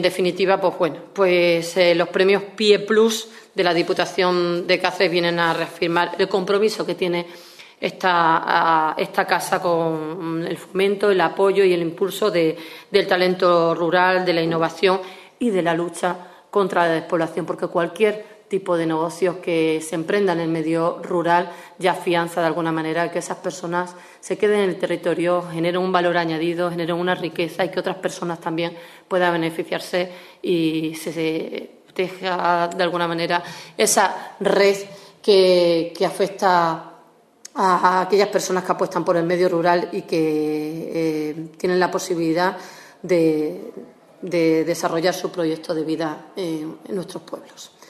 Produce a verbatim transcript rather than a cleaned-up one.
En definitiva, pues bueno, pues eh, los premios PIE Plus de la Diputación de Cáceres vienen a reafirmar el compromiso que tiene esta, esta casa con el fomento, el apoyo y el impulso de, del talento rural, de la innovación y de la lucha contra la despoblación, porque cualquier tipo de negocios que se emprendan en el medio rural ya afianza de alguna manera que esas personas se queden en el territorio, generen un valor añadido, generen una riqueza y que otras personas también puedan beneficiarse y se teja de alguna manera esa red que, que afecta a aquellas personas que apuestan por el medio rural y que eh, tienen la posibilidad de, de desarrollar su proyecto de vida en, en nuestros pueblos.